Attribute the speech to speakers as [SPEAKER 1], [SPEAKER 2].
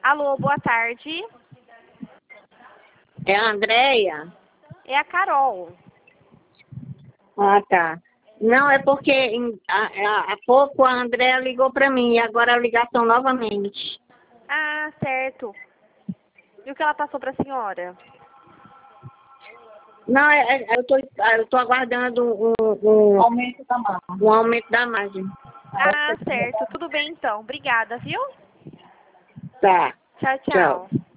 [SPEAKER 1] Alô, boa tarde.
[SPEAKER 2] É a Andréia?
[SPEAKER 1] É a Carol.
[SPEAKER 2] Ah, tá. Não, é porque há pouco a Andréia ligou para mim e agora a ligação novamente.
[SPEAKER 1] Ah, certo. E o que ela passou para a senhora?
[SPEAKER 2] Não, eu tô aguardando
[SPEAKER 3] Aumento da margem.
[SPEAKER 2] um aumento da margem.
[SPEAKER 1] Ah, certo. Tudo bem, então. Obrigada, viu?
[SPEAKER 2] Tá.
[SPEAKER 1] Tchau,
[SPEAKER 2] Tchau.
[SPEAKER 1] tchau.